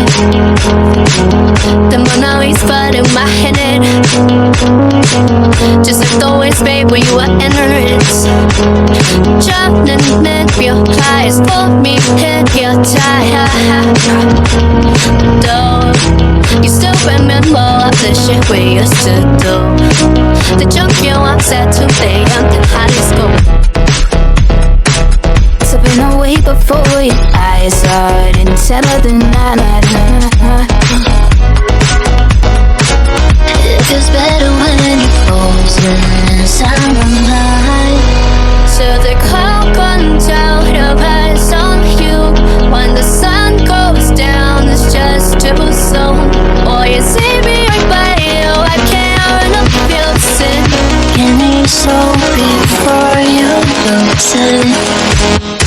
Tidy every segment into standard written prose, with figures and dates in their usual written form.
The Mona Lisa but in my head. Just like always, babe, where you are endless. Trying to realize for me in your time. Though you still remember all the shit we used to do. The junk you upset to play until high school. Been away before your eyes are in the night. It feels better when you're frozen inside my mind. So the cloud comes out of eyes on you. When the sun goes down, it's just too soon. Or you see me right by you, I can't help you sin. Give me so before you lose it.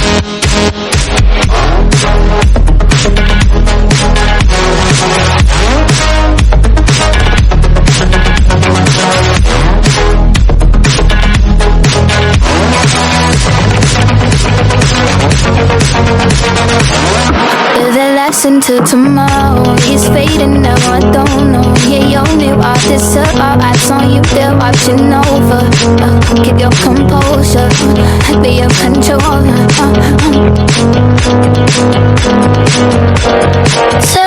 Until tomorrow is fading now, I don't know. Yeah, you knew all this about eyes on you, they're watching over. Keep your composure, be your controller.